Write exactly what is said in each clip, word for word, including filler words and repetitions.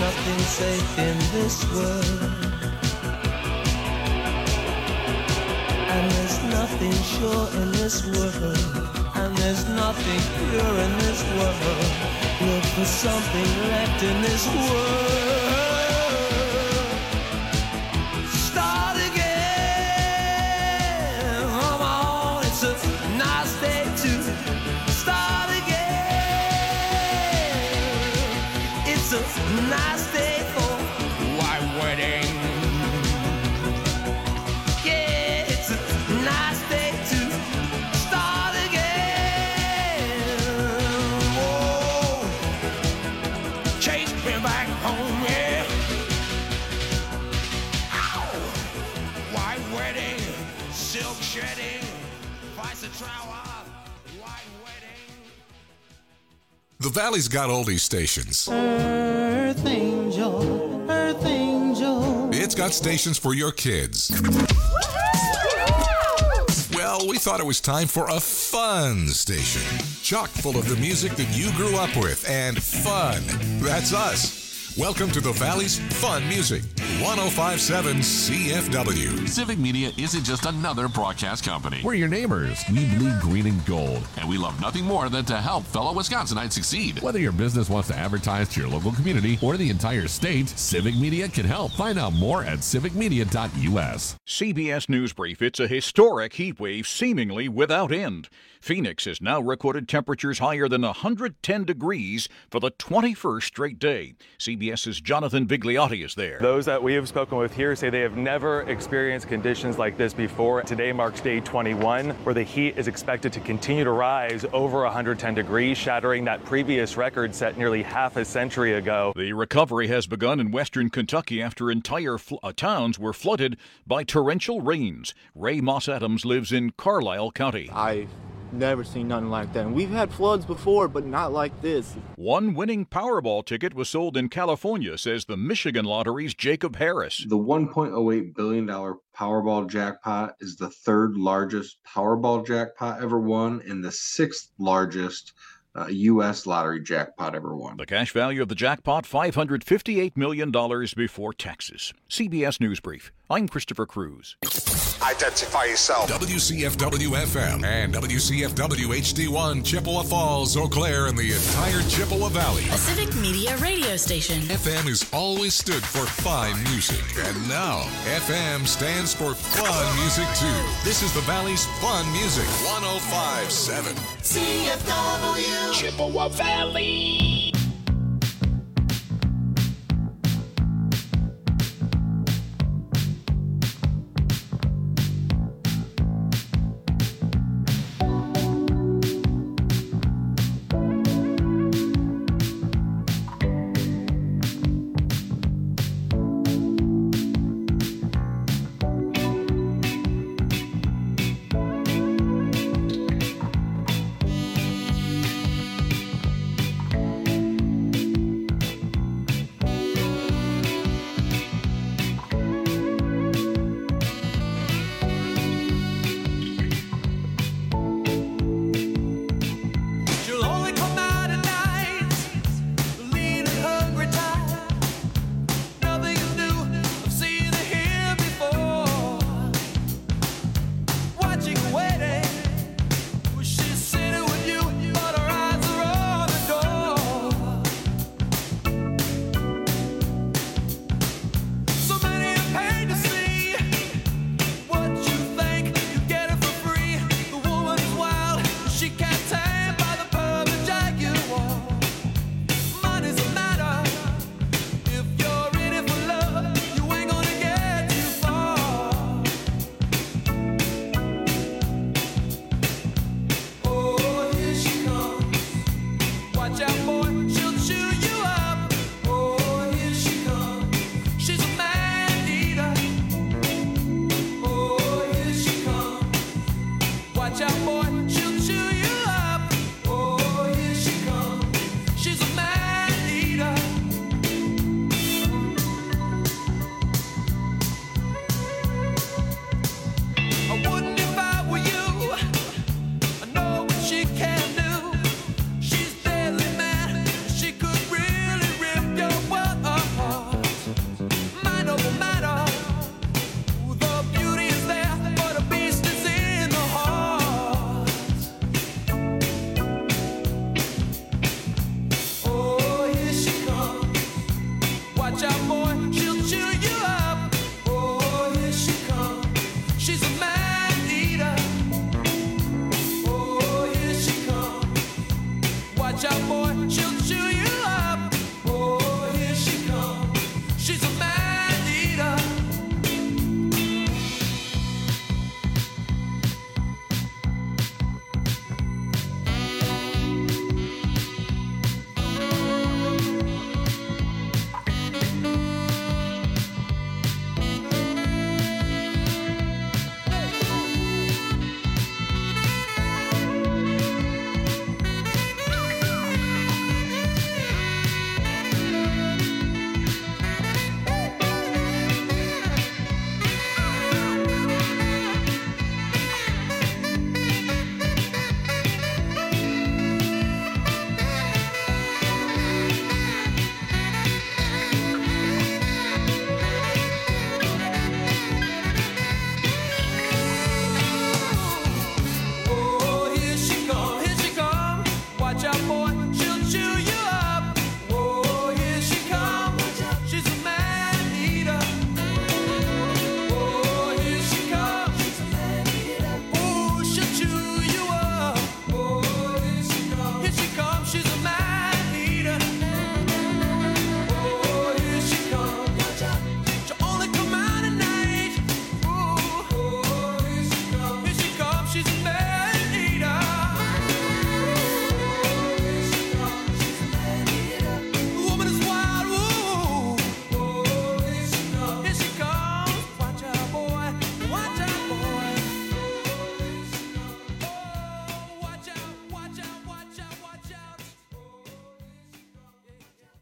nothing safe in this world, and there's nothing sure in this world, and there's nothing pure in this world. Look for something left in this world. Start again. Come on, it's a nice day to start again. It's a nice day for white wedding. Yeah, it's a nice day to start again. Whoa, chase me back home, yeah. Ow. White wedding, silk shedding, vice a trower, white wedding. The Valley's got oldies stations. Earth angel, earth angel. It's got stations for your kids. Well, we thought it was time for a fun station. Chock full of the music that you grew up with, and fun. That's us. Welcome to the Valley's Fun Music, one oh five point seven C F W. Civic Media isn't just another broadcast company. We're your neighbors. We bleed green and gold. And we love nothing more than to help fellow Wisconsinites succeed. Whether your business wants to advertise to your local community or the entire state, Civic Media can help. Find out more at civic media dot U S. C B S News Brief. It's a historic heat wave seemingly without end. Phoenix has now recorded temperatures higher than one hundred ten degrees for the twenty-first straight day. CBS's Jonathan Bigliotti is there. Those that we have spoken with here say they have never experienced conditions like this before. Today marks day twenty-one, where the heat is expected to continue to rise over one hundred ten degrees, shattering that previous record set nearly half a century ago. The recovery has begun in western Kentucky after entire fl- uh, towns were flooded by torrential rains. Ray Moss Adams lives in Carlisle County. I never seen nothing like that. And we've had floods before, but not like this. One winning Powerball ticket was sold in California, says the Michigan Lottery's Jacob Harris. The one point oh eight billion dollars Powerball jackpot is the third largest Powerball jackpot ever won and the sixth largest uh, U S lottery jackpot ever won. The cash value of the jackpot, five hundred fifty-eight million dollars before taxes. C B S News Brief. I'm Christopher Cruz. Identify yourself. W C F W F M and W C F W H D one, Chippewa Falls, Eau Claire, and the entire Chippewa Valley. A Civic Media radio station. F M has always stood for fine music, and now F M stands for fun music too. This is the Valley's Fun Music, one oh five point seven C F W Chippewa Valley.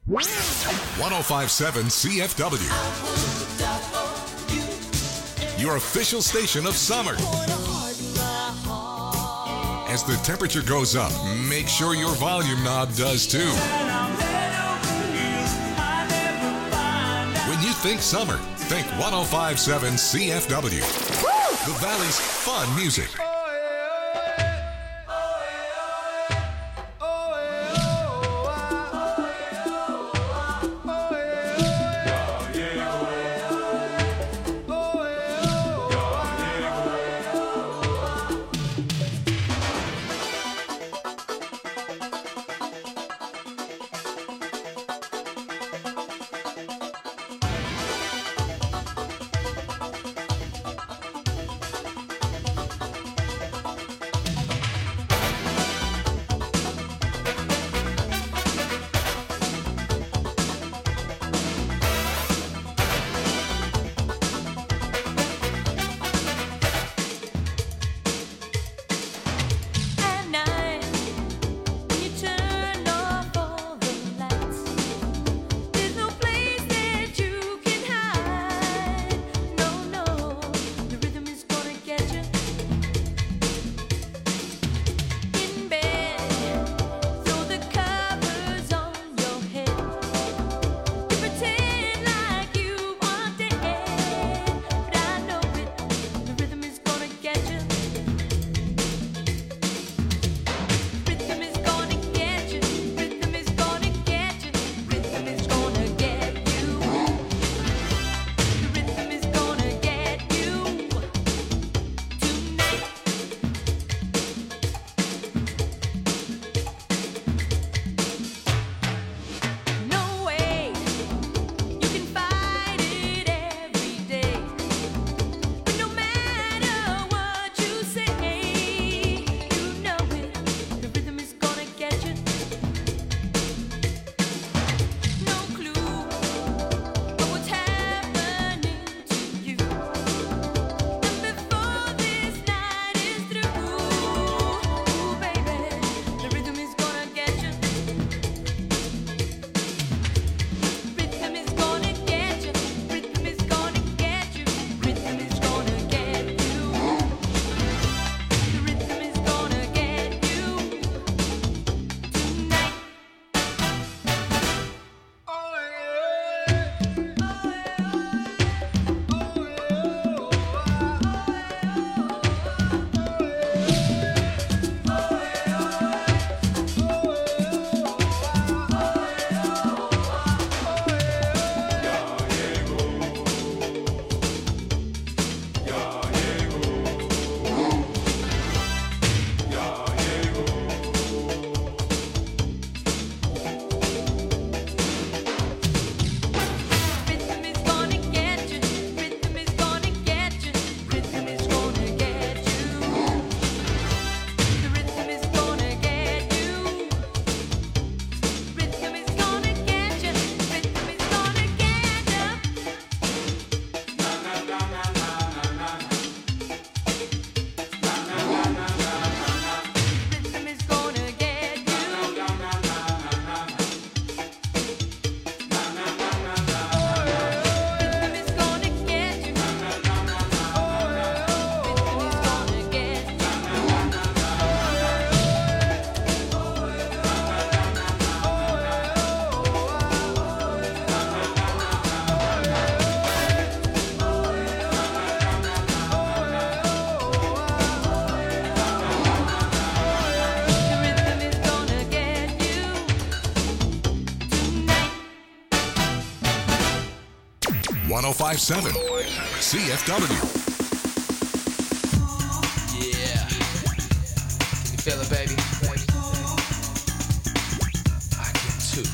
one oh five point seven C F W. Your official station of summer. As the temperature goes up, make sure your volume knob does too. When you think summer, think one oh five point seven C F W. The Valley's fun music. one oh five point seven C F W. Yeah. Can you feel it, baby? I can too.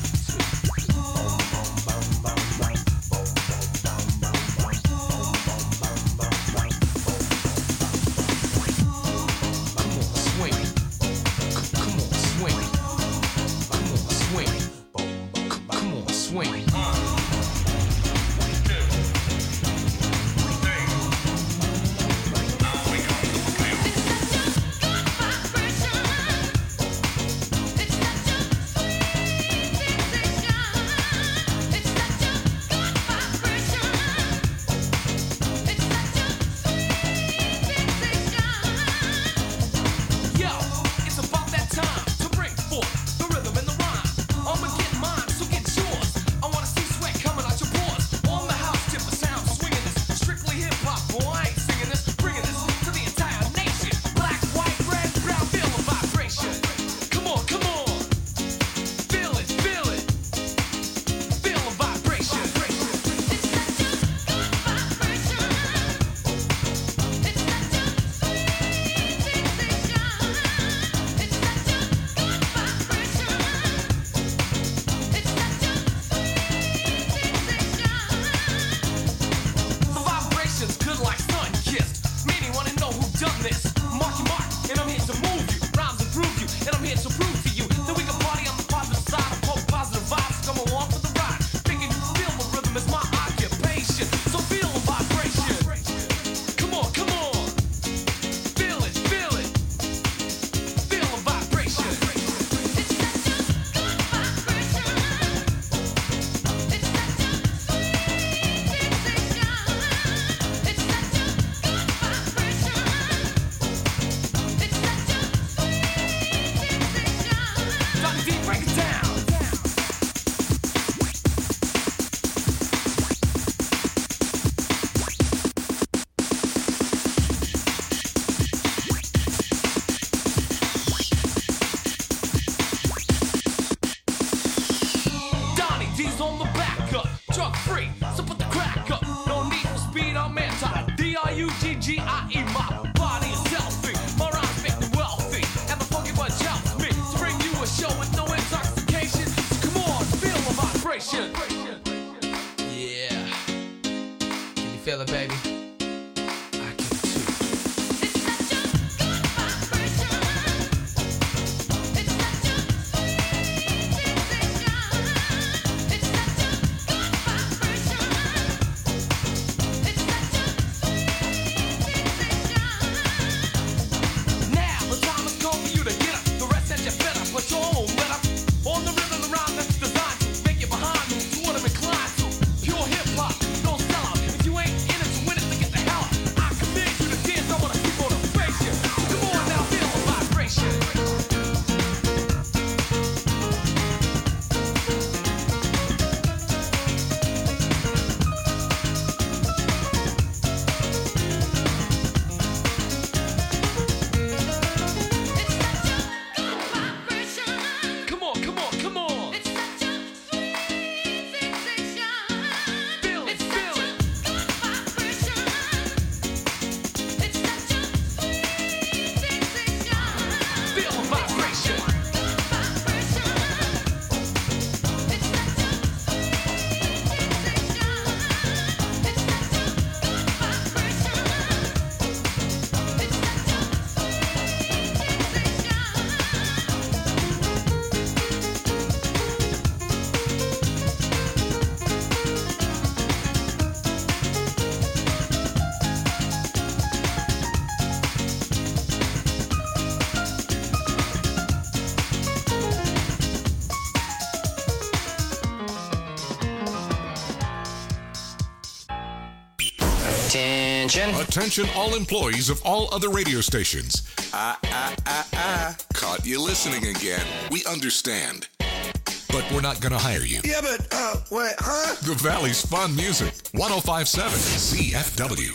U G G I E. My body is healthy, my rhymes make me wealthy, and my funky bunch helps me to bring you a show with no intoxication. So come on, feel the vibration. Yeah. Can you feel it, baby? Attention. Attention all employees of all other radio stations. Ah, ah, ah, ah. Caught you listening again. We understand. But we're not going to hire you. Yeah, but, uh, wait, huh? The Valley's Fun Music. one oh five point seven C F W.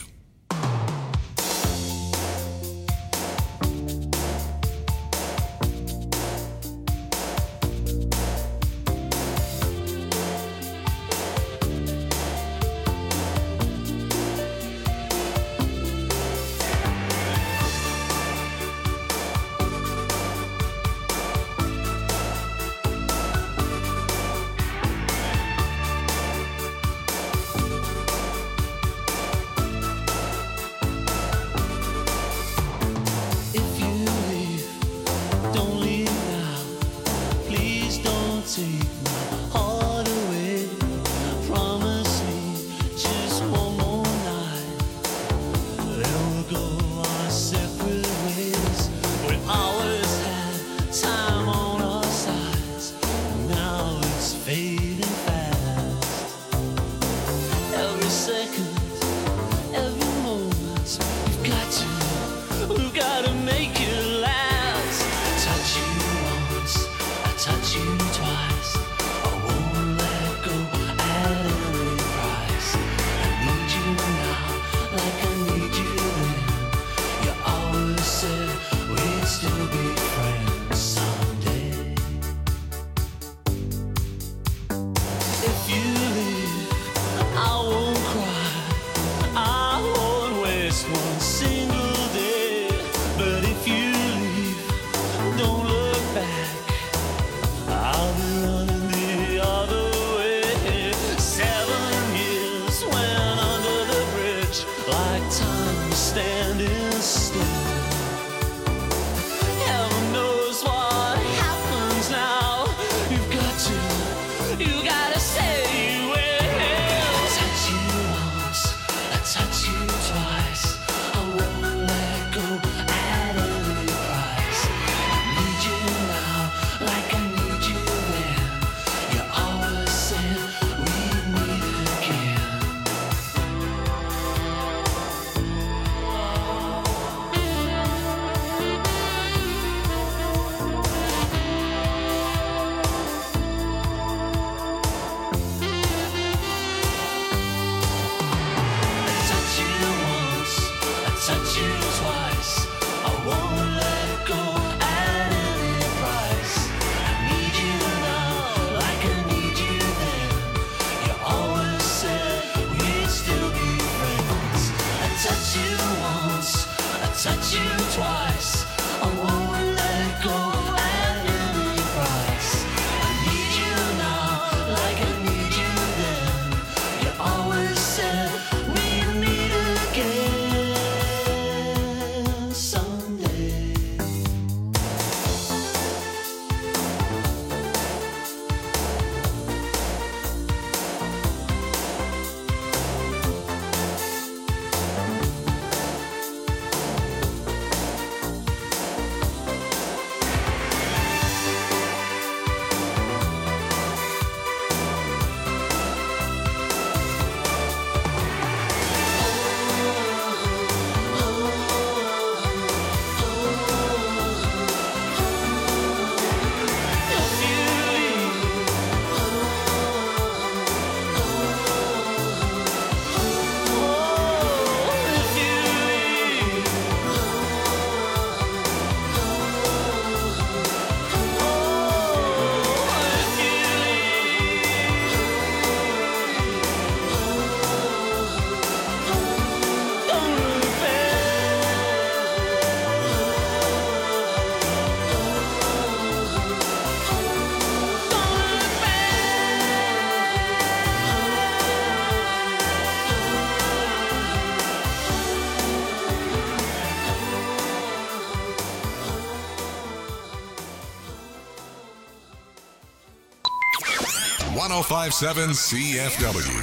touch you twice. I won't let go at any price. I need you now, like I need you then. You always said we'd meet again someday. one oh five point seven C F W.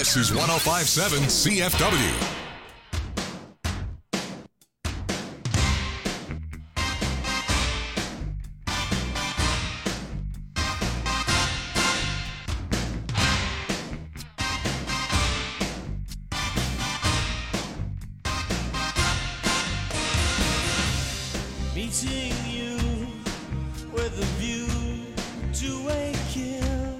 This is one oh five point seven C F W. Meeting you with a view to a kill,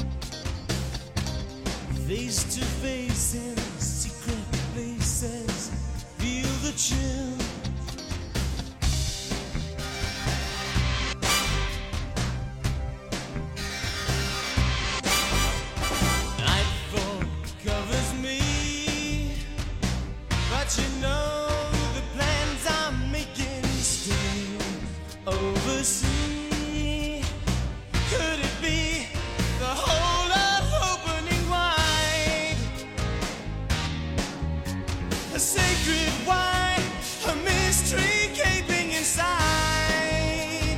face to face in secret places, feel the chill. Nightfall covers me, but you know the plans I'm making stay overseas. Could it be the whole of opening wide? A sacred why, a mystery gaping inside.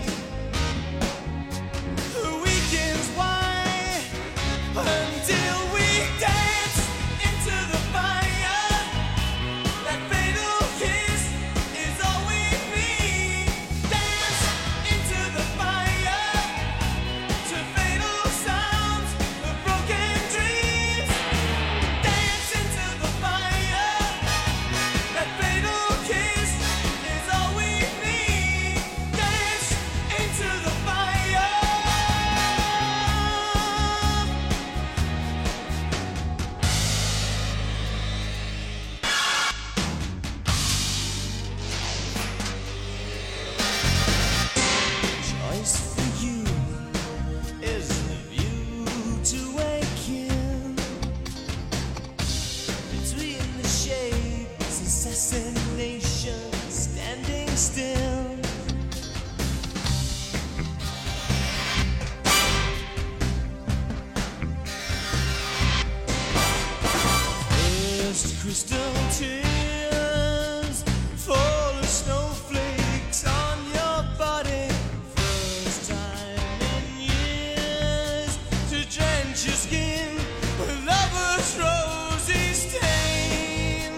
The weekends why, until we dance into the fire. That fatal kiss is all we need. Dance into the fire, to fatal sounds of broken dreams. Dance into the fire. That fatal kiss is all we need. Dance into the fire. Choice for you is the view to a kill. Between the shapes, assassination, standing still. First crystal tears fall as snowflakes on your body. First time in years to drench your skin with lover's rosy stain.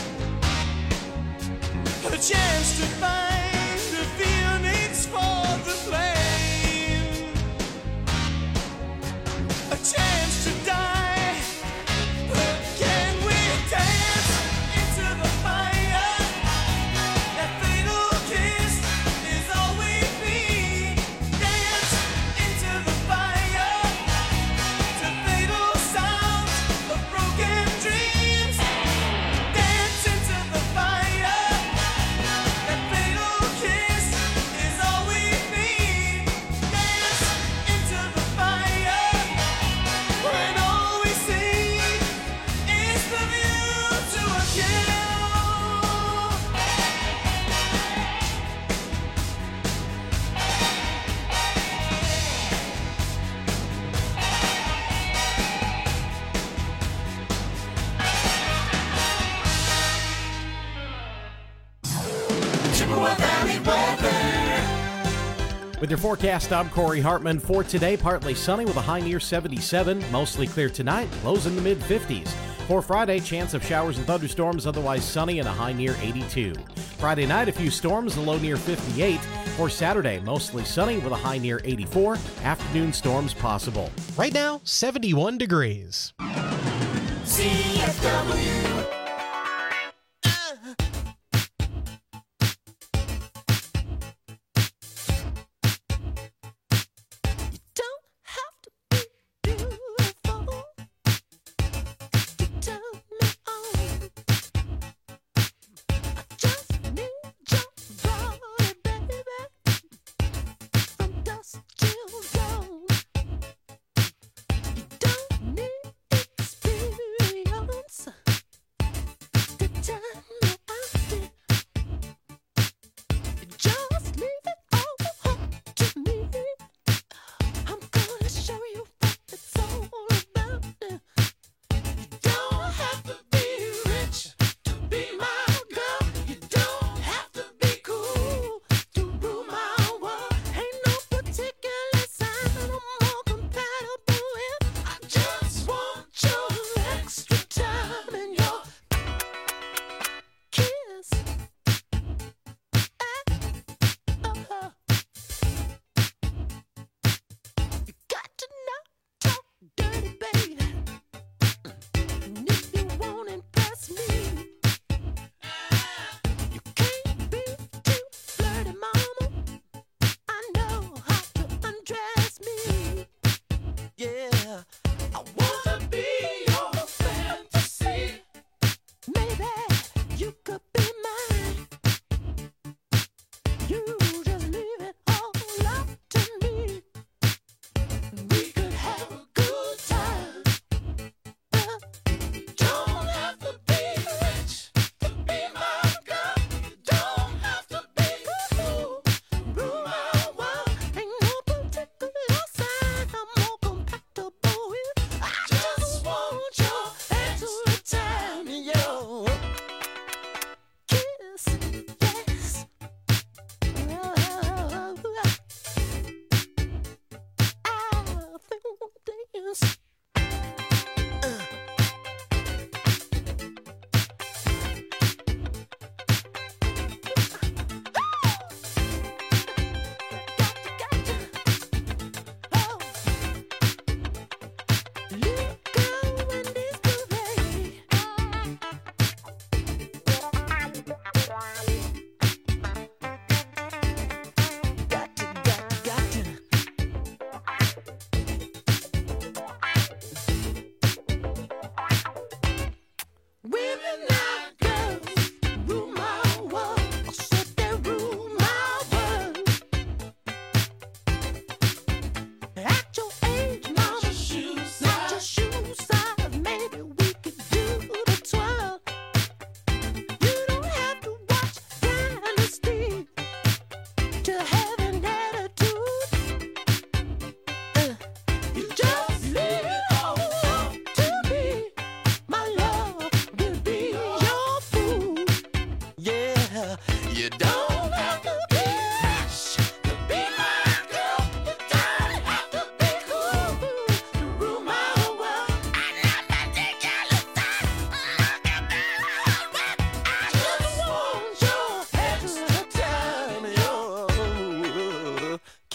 A chance to find the feelings for the flame. A chance to die. But can we dance into the fire? That fatal kiss is all we need. Dance into the fire, to fatal sounds of broken dreams. Dance into the fire. That fatal kiss is all we need. Dance into the fire, when all we see is the view to a kill. Chippewa Valley weather. With your forecast, I'm Corey Hartman. For today, partly sunny with a high near seventy-seven. Mostly clear tonight, lows in the mid fifties. For Friday, chance of showers and thunderstorms, otherwise sunny and a high near eighty-two. Friday night, a few storms, a low near fifty-eight. For Saturday, mostly sunny with a high near eighty-four. Afternoon storms possible. Right now, seventy-one degrees. C F W. Don't need experience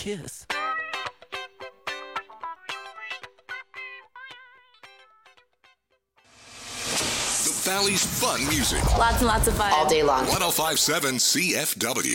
kiss. The Valley's fun music. Lots and lots of fun. All day long. one oh five point seven C F W.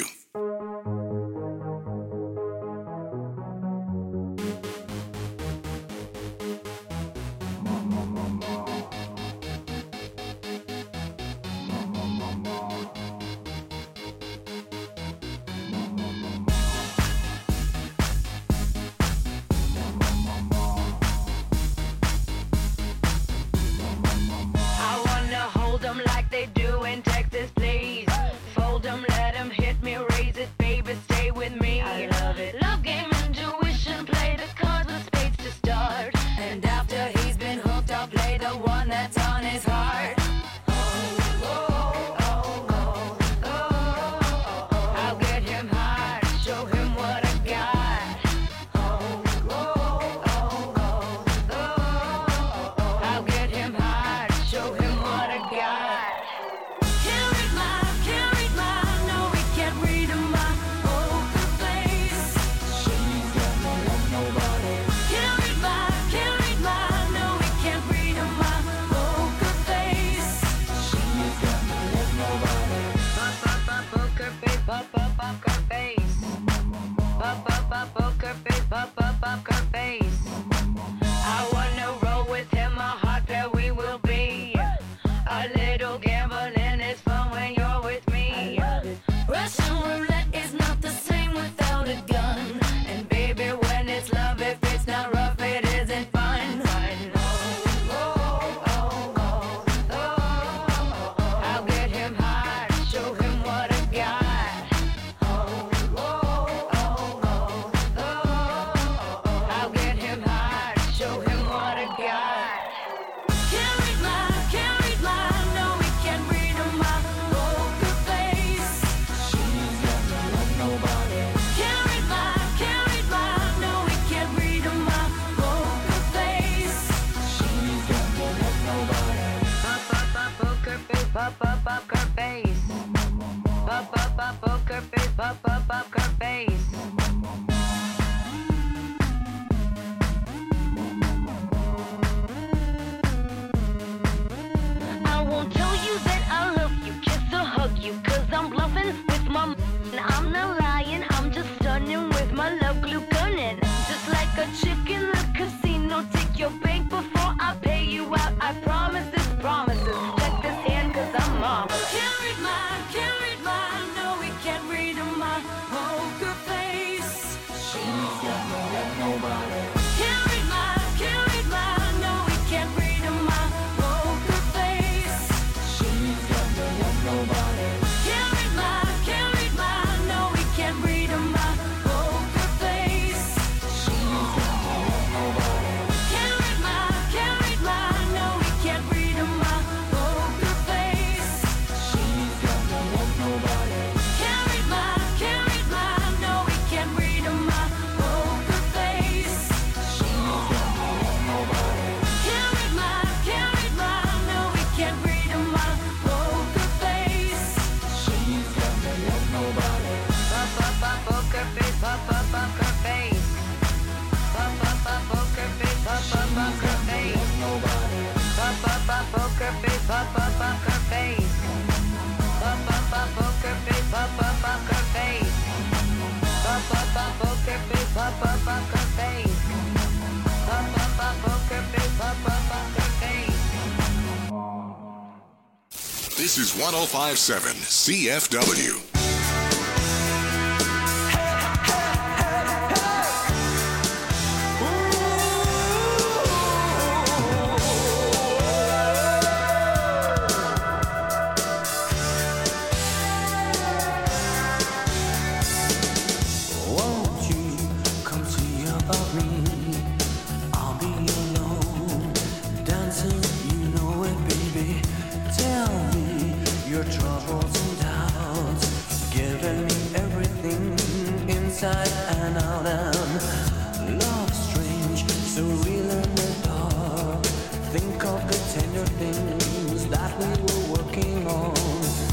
This is one oh five point seven C F W.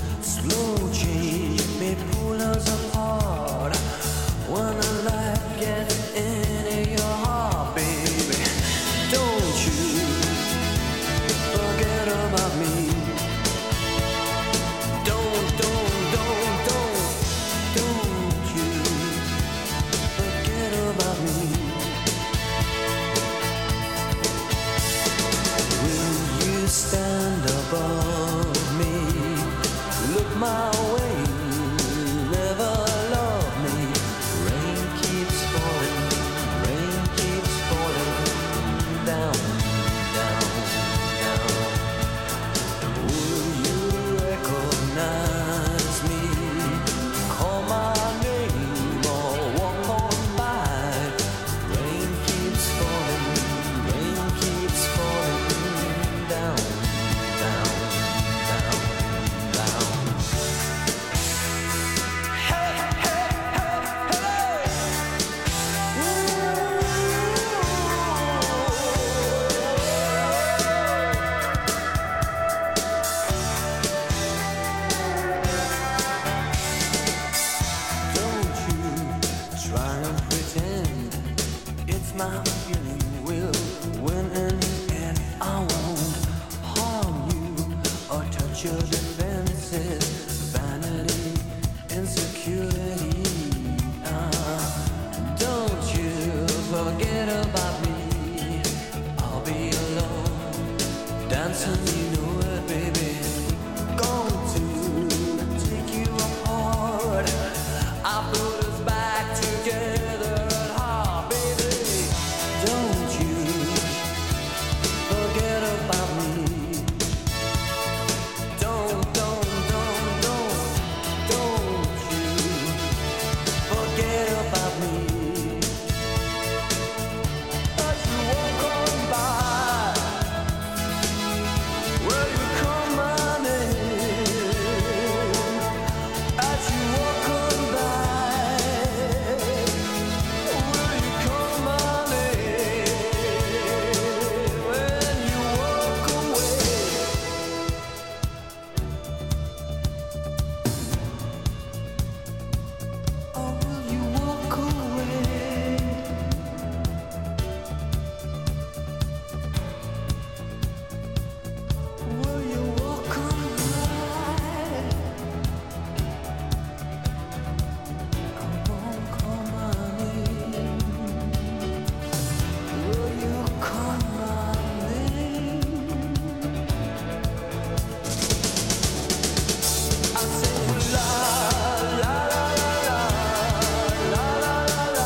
When a life gets try and pretend it's my feeling will win in the end. I won't harm you or touch your defenses, vanity, insecurity. Uh, don't you forget about me. I'll be alone, dancing, you know it, baby. Going to take you apart. I put us back together at heart, baby. Don't you forget about me. Don't, don't, don't, don't, don't you forget about me. As you walk on by, will you call my name? As you walk on by, will you call my name? When you walk away, or will you walk away? Will you walk on by? I won't call my name. Will you call my name? I say la la la la la la la la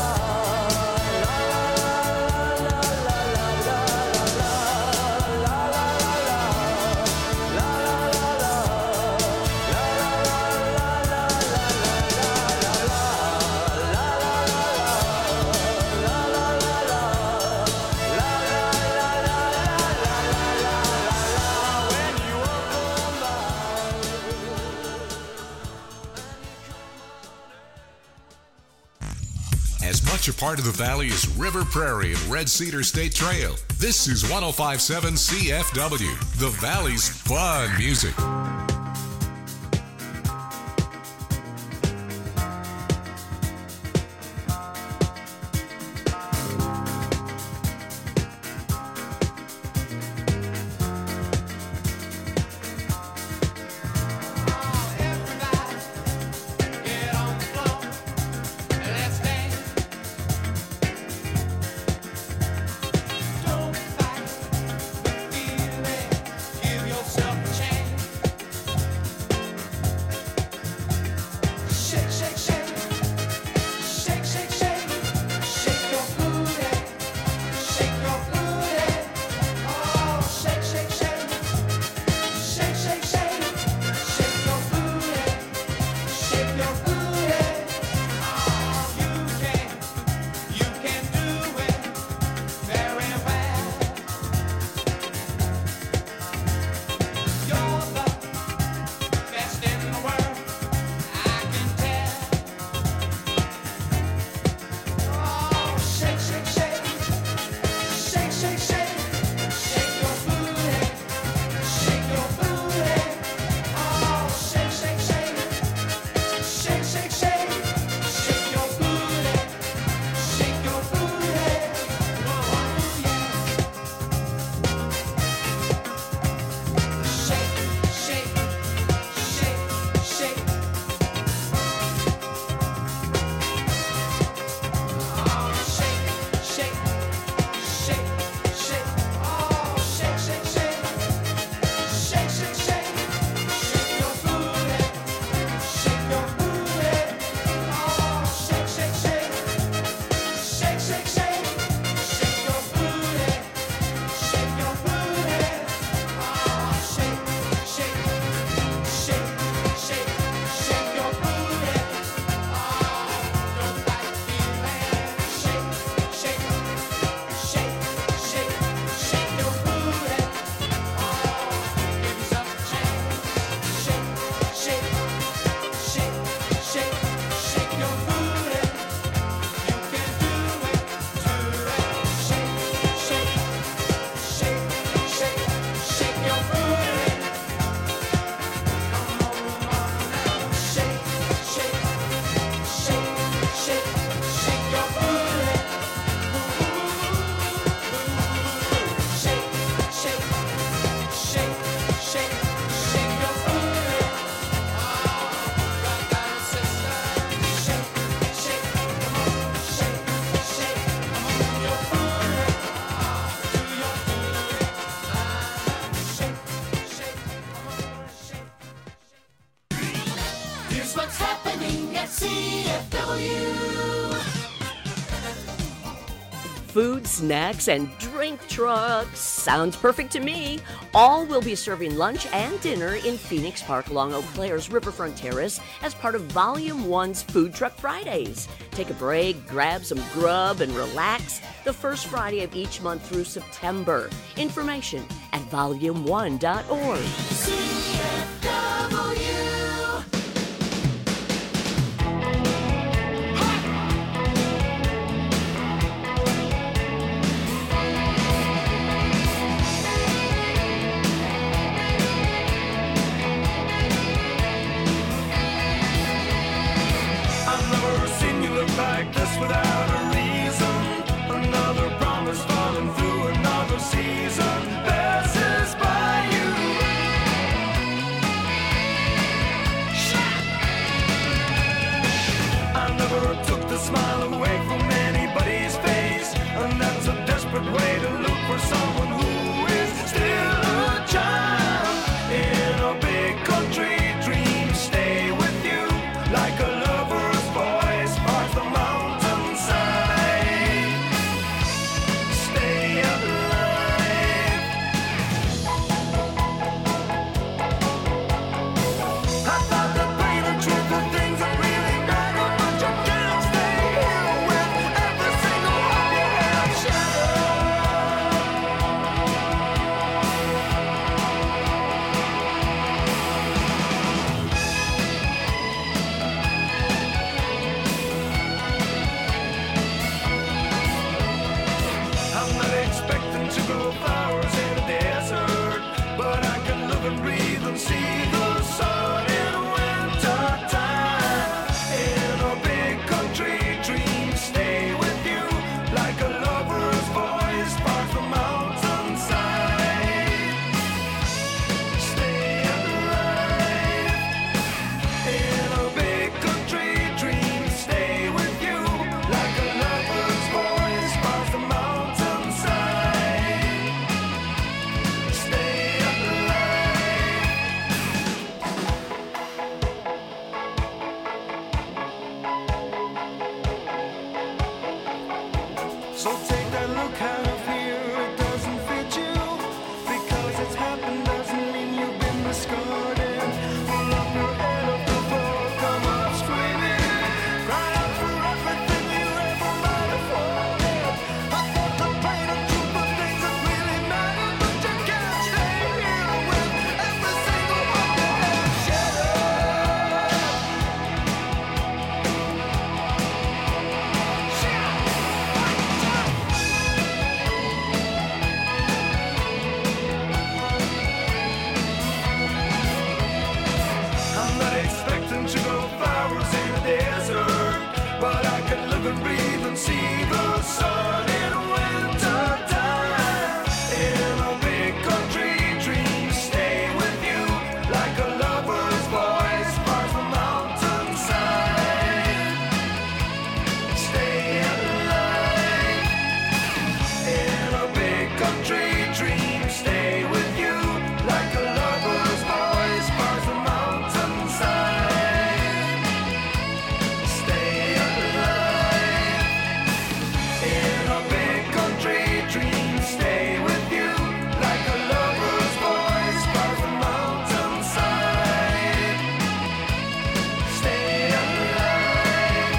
As much a part of the Valley as River Prairie and Red Cedar State Trail, this is one oh five point seven C F W, the Valley's fun music. Give yourself a chance. food, snacks, and drink trucks. Sounds perfect to me. All will be serving lunch and dinner in Phoenix Park along Eau Claire's Riverfront Terrace as part of Volume one's Food Truck Fridays. Take a break, grab some grub, and relax the first Friday of each month through September. Information at volume one dot org. C F W. Like this without a reason. Another promise falling through another season passes by you. I never took the smile away from anybody's face, and that's a desperate way to look for someone who is still a child in a big country dream. Stay with you like a lover's voice parts the mountainside. Stay alive. I thought the pain and truth of things that really matter, but you can't stay here with every single one you have shattered. I'm not expecting to grow flowers in a desert, but I can live and breathe and see the sun in winter time. In a big country dream, stay with you like a lover's voice parts the mountainside. Stay alive. In a big country dream, stay with you like a lover's voice parts the mountainside. Stay alive. So take that look out of here, it doesn't fit you. Because it's happened doesn't mean you've been discarded. Pull up your head off the floor, come up screaming. Cry out for everything you ever might have wanted. I thought the pain and truth of things that really matter, but you can't stay here with every single one you have shattered. I'm not expecting to grow flowers in a desert, but I can live and breathe and see the sun in winter time. In a big country dream, stay with you like a lover's voice parts the mountainside. Stay alive. In a big country dream, stay with you like a lover's voice parts the mountainside. Stay alive. In a big country dream, stay with you like a lover's voice parts the mountainside. Stay alive.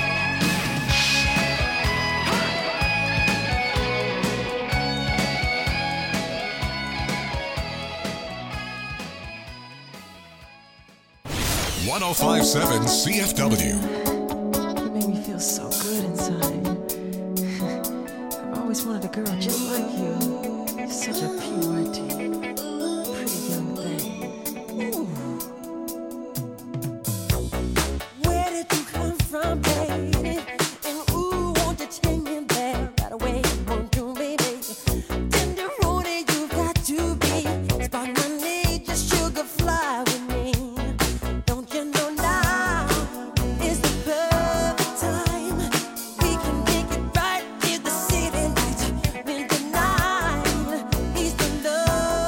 one oh five point seven C F W. You make me feel so good inside. I've always wanted a girl just like you. Such a purity. Pretty young thing. Ooh. Where did you come from, baby? And ooh, won't you take me there right away? Won't you, baby? Tenderoni, you got to be. Spark my need, just sugar fly with me. Don't you know now is the perfect time? We can make it right in the city lights. When the night is the love.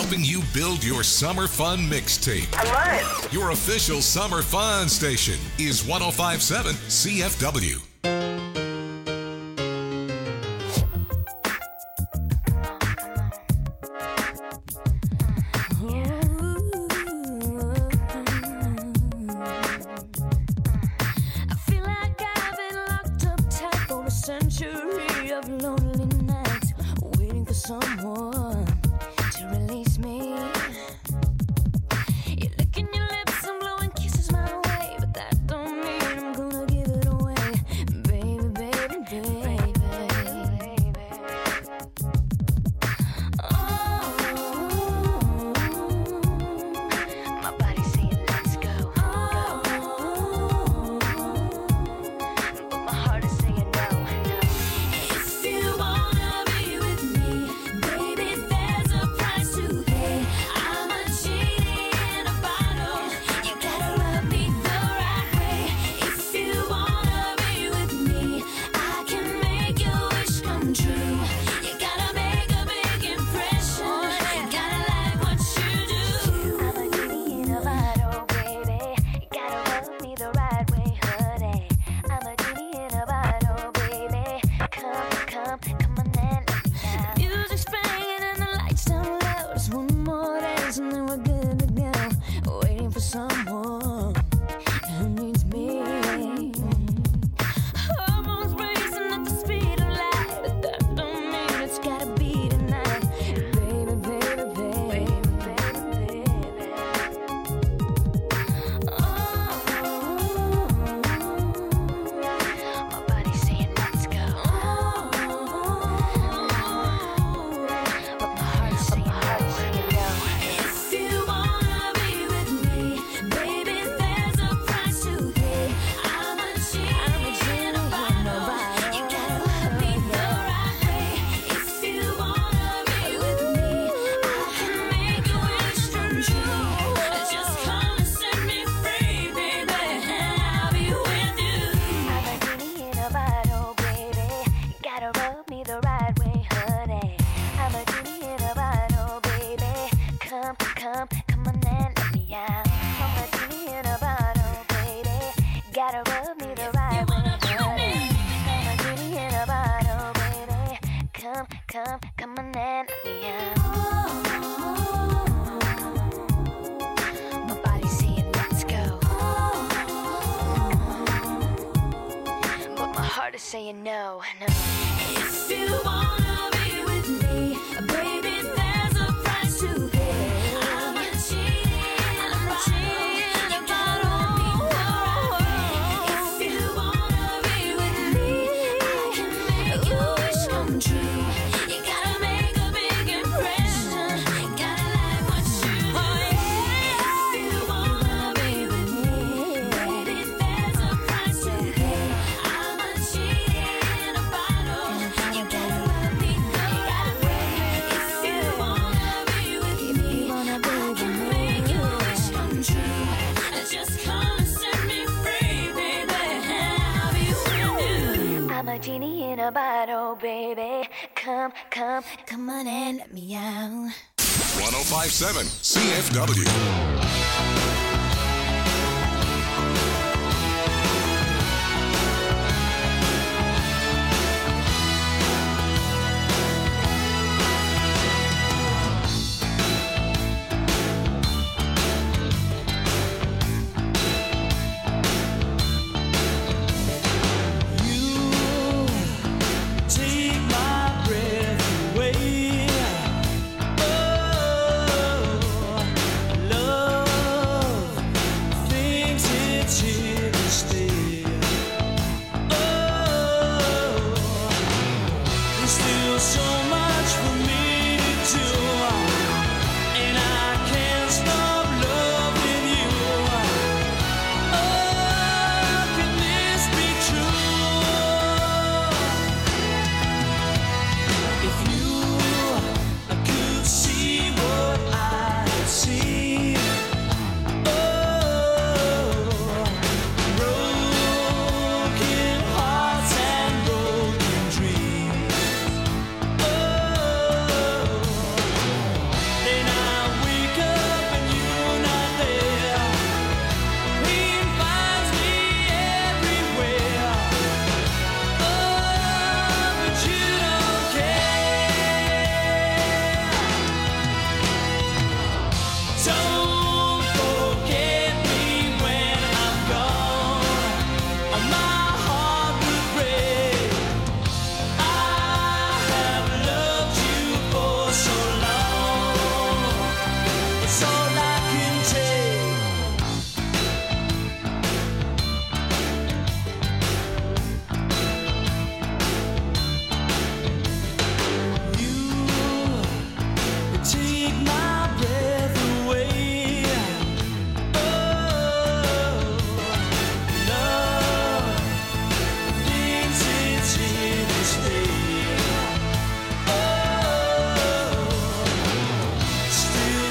helping you build your summer fun mixtape. I love it. Your official summer fun station is one oh five point seven C F W. Century of lonely nights, waiting for someone to release me. You're licking your lips and blowing kisses my way, but that don't mean I'm gonna give it away, baby, baby, baby. Oh, my body's saying let's go. Oh, but my heart is saying no. Someone who needs me. Hormones racing at the speed of light, but that don't mean it's gotta be tonight, baby, baby, baby, baby, baby. Oh, my body's saying let's go. Oh, but my heart's saying no. If you wanna be with me, baby, there's a price to pay. I'm a genie in a bottle. You gotta love me the right way. If you wanna be with me, I can make your wish come true. Just come and set me free, baby, and I'll be with you. I'm a genie in a bottle, baby. You gotta rub me the right way, honey. I'm a genie in a bottle, baby. Come, come, come on and let me out. I'm a genie in a bottle, baby. Gotta rub me the right way, honey. I'm a genie in a bottle, baby. Come, come, come on and let me out. My body's saying let's go, but my heart is saying no, no. If you wanna be with me, baby, there's a price to pay. I'm a genie, I'm a genie in a bottle. If you wanna be with me, I can make your wish come true. You gotta make a big impression. Gotta like what you do. If you wanna be with me, baby, there's a price to pay. I'm a genie in a bottle. You gotta love me the right way. If you wanna be with me, I can make your wish come true. Just come and set me free, baby, and I'll be with you. I'm a genie in a bottle, baby. Come, come, come on and let me out. one oh five point seven C F W. Take my breath away. Oh, love.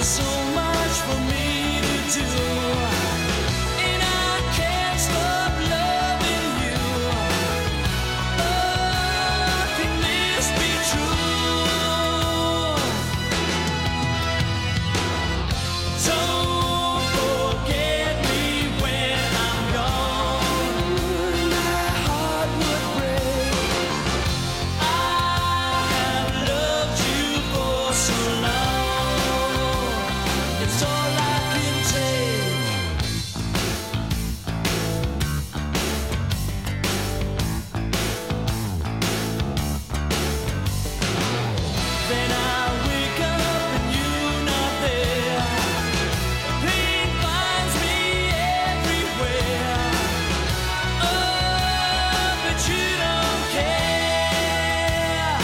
so much for me to do, and I can't stop loving you. Oh, can this be true? Don't forget me when I'm gone. My heart would break. I have loved you for so long. It's all I can take. Then I wake up and you're not there. Pain finds me everywhere. Oh, but you don't care.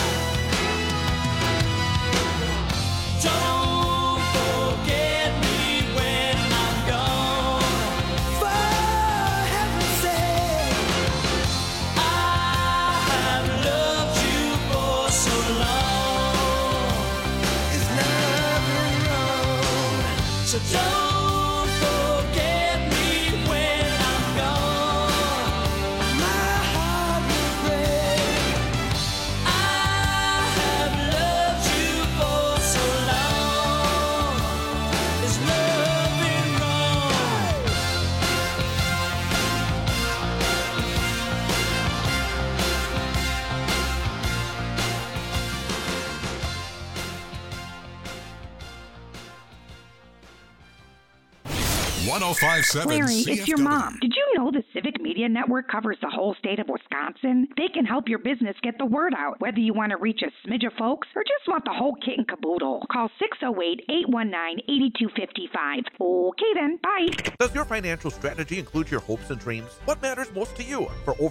Don't forget me when I'm gone. For heaven's sake, I have loved you for so long. It's nothing wrong. So don't forget me when I'm gone. My heart will break. I have loved you for so long. There's nothing wrong. one oh five point seven Larry, C F W. it's your mom. Did you know the Civic Media Network covers the whole state of Wisconsin? They can help your business get the word out, whether you want to reach a smidge of folks or just want the whole kit and caboodle. Call six oh eight, eight one nine, eight two five five. Okay then, bye. Does your financial strategy include your hopes and dreams? What matters most to you? For over